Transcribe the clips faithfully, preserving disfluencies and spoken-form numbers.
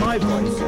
my voice.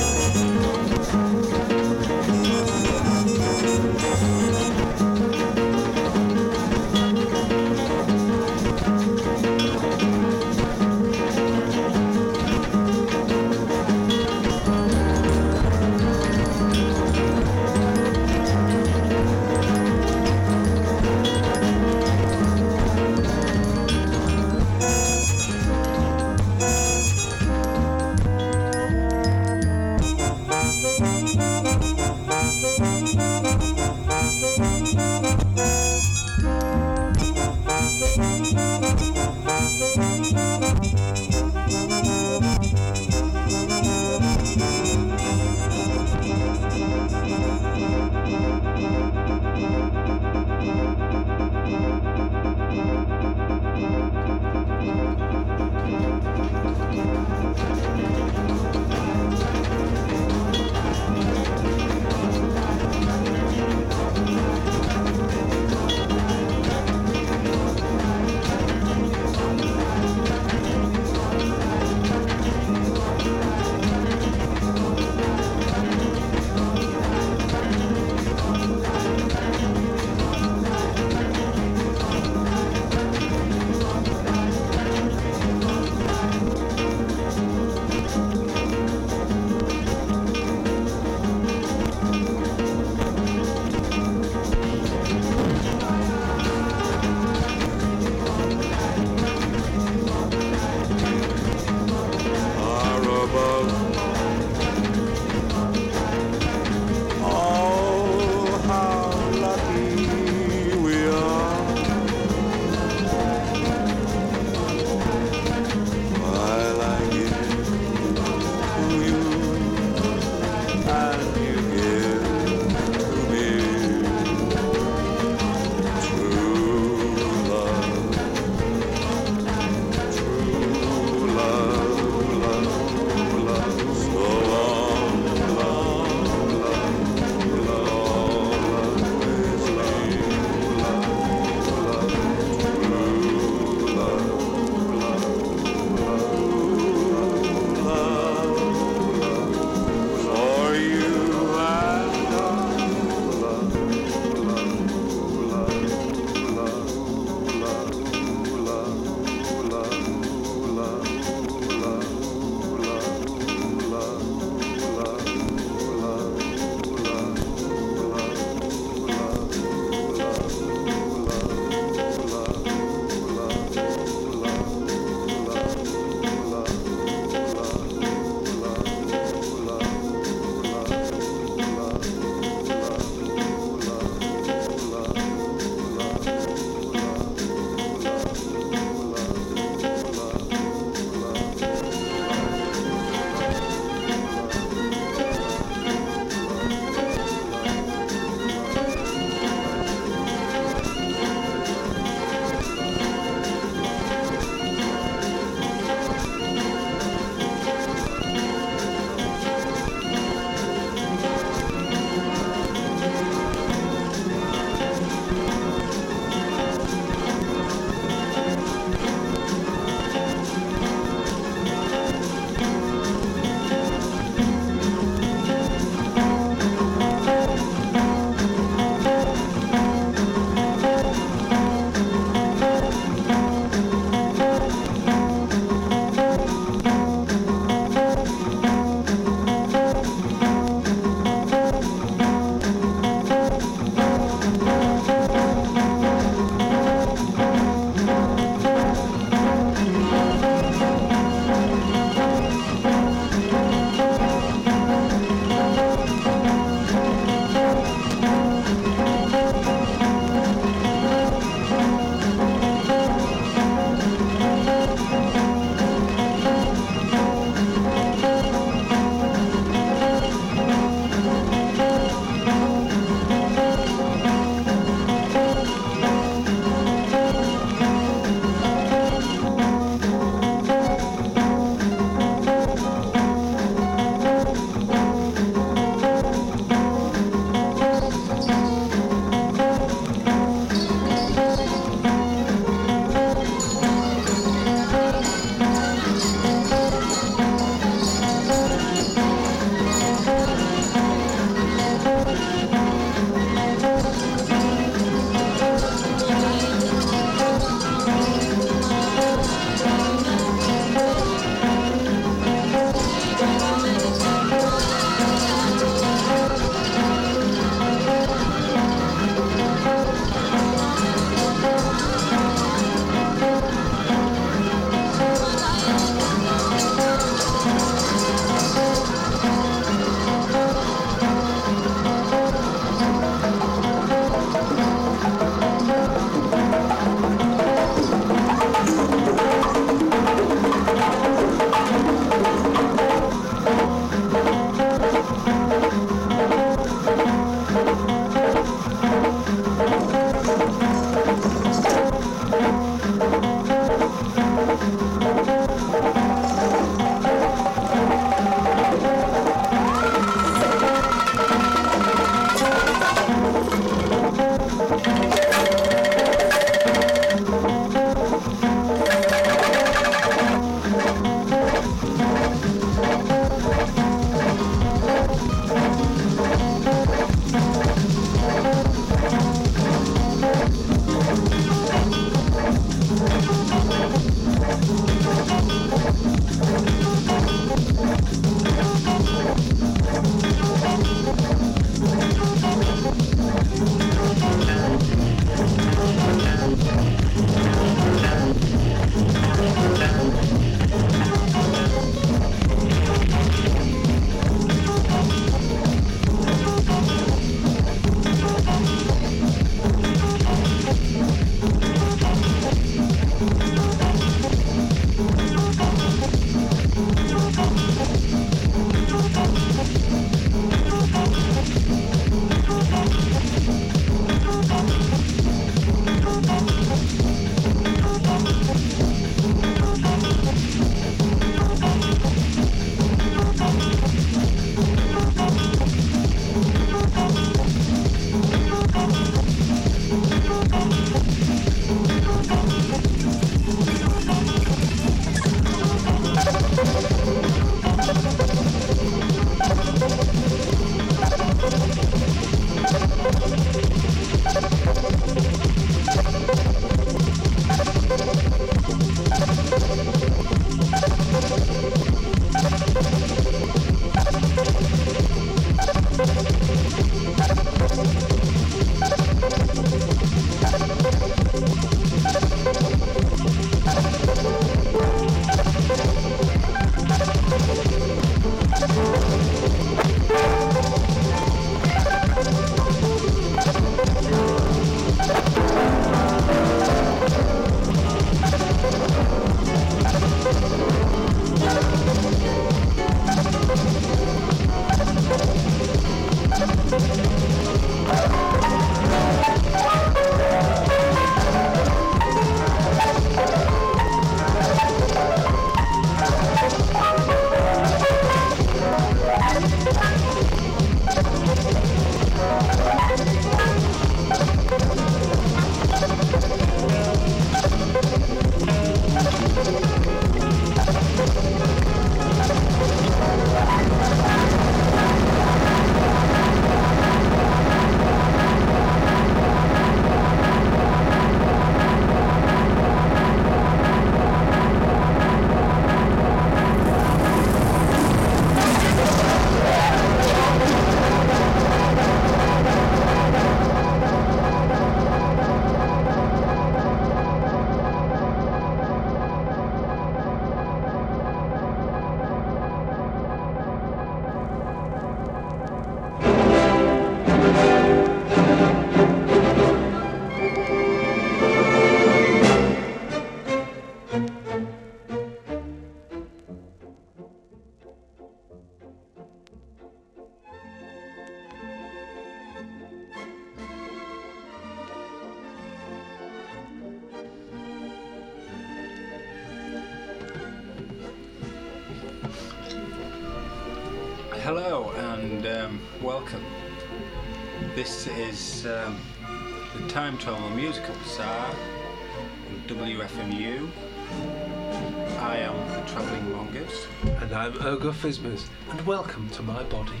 Hello and um, welcome. This is um, the Time Travel Musical Bazaar on W F M U. I am the Travelling Mongoose. And I'm Ergo Fismas, and welcome to my body.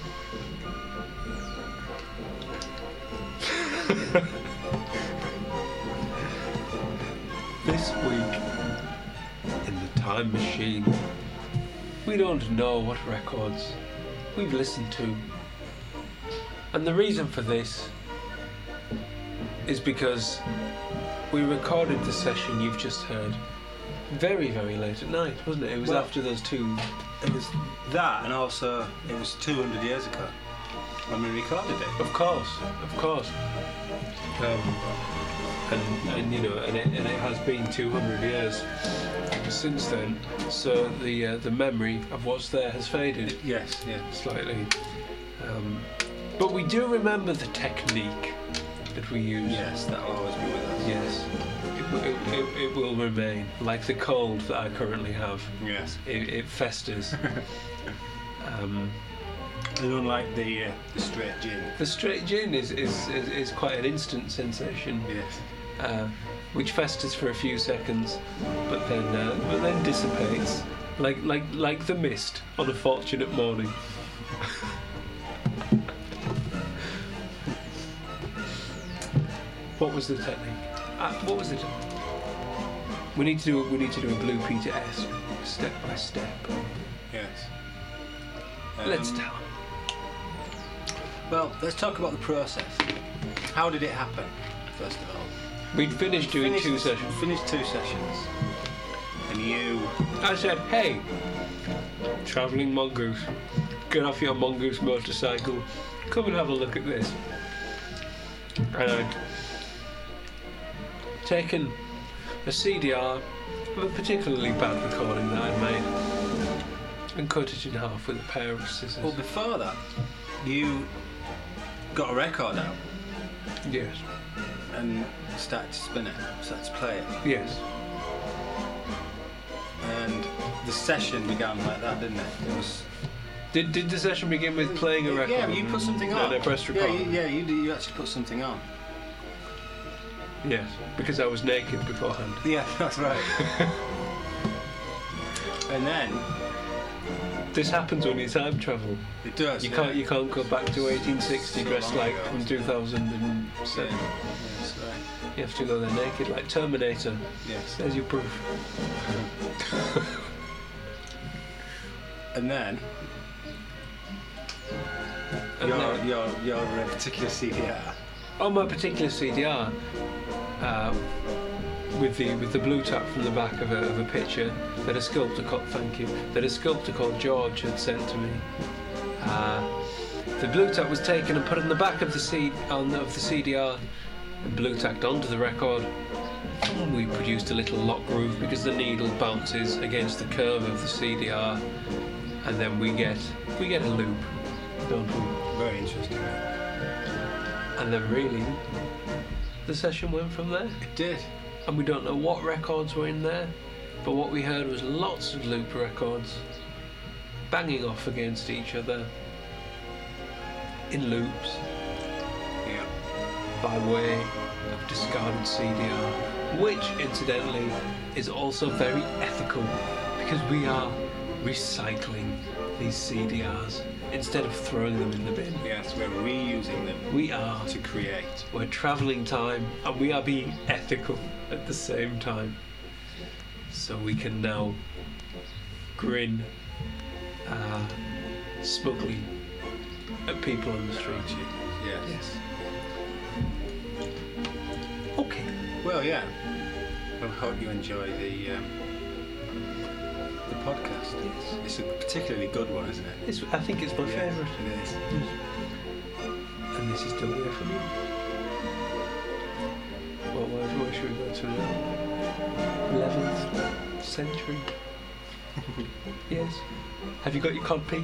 This week, in the Time Machine, we don't know what records we've listened to. And the reason for this is because we recorded the session you've just heard very, very late at night, wasn't it? It was well, after those two... It was that, and also it was two hundred years ago when we recorded it. Of course, of course. Um, and, and, you know, and it, and it has been two hundred years since then, so the uh, the memory of what's there has faded. Yes, yeah. Slightly. Um, but we do remember the technique that we use. Yes, that will always be with us. Yes. It, it, it, it will remain, like the cold that I currently have. Yes. It, it festers. um, and unlike the uh, the straight gin. The straight gin is, is, is, is quite an instant sensation. Yes. Uh, which festers for a few seconds, but then uh, but then dissipates, like like like the mist on a fortunate morning. What was the technique? Uh, what was it? We need to do we need to do a Blue Peter-esque, step by step. Yes. Um, Let's tell. Well, let's talk about the process. How did it happen? First of all. We'd finished doing finished, two sessions. Finished two sessions. And you... I said, hey, Travelling Mongoose, get off your mongoose motorcycle, come and have a look at this. And I'd taken a C D R of a particularly bad recording that I'd made and cut it in half with a pair of scissors. Well, before that, you got a record out. Yes. And started to spin it, started to play it. Yes. And the session began like that, didn't it? It was. Did Did the session begin with playing a record? Yeah, you put something on. And I pressed record. Yeah, you, yeah, you you actually put something on. Yes, because I was naked beforehand. Yeah, that's right. And then. This happens when you time travel. It does. You yeah. can't. You can't go back to eighteen sixty So dressed like ago. from two thousand seven. Yeah, that's right. You have to go there naked, like Terminator. Yes. There's your proof. And then. And your, then your your uh, particular C D R. on my particular C D R, uh, with the with the blue tap from the back of a, of a picture that a sculptor called thank you that a sculptor called George had sent to me. Uh, the blue tap was taken and put on the back of the C on of the C D R and blue tacked onto the record. And we produced a little lock groove because the needle bounces against the curve of the C D R, and then we get we get a loop, don't we? Very interesting. And then really, the session went from there. It did. And we don't know what records were in there, but what we heard was lots of loop records banging off against each other in loops. Yeah. By way of discarded C D R, which incidentally is also very ethical because we are recycling these C D Rs instead of throwing them in the bin. Yes, we're reusing them. We are to create. We're travelling time and we are being ethical at the same time. So we can now grin uh, smugly at people on the street. Yes. Yes. Okay. Well, yeah. I hope you enjoy the um, the podcast. Yes. It's a particularly good one, isn't it? It's, I think it's my Yeah, favourite. It is. And this is W F M U. Well, where, where should we go to now? eleventh century. Yes. Have you got your codpiece?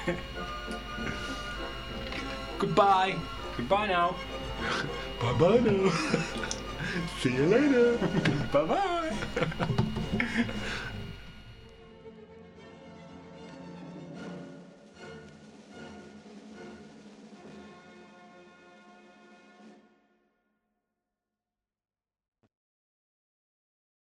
Goodbye. Goodbye now. Bye bye now. See you later. Bye bye.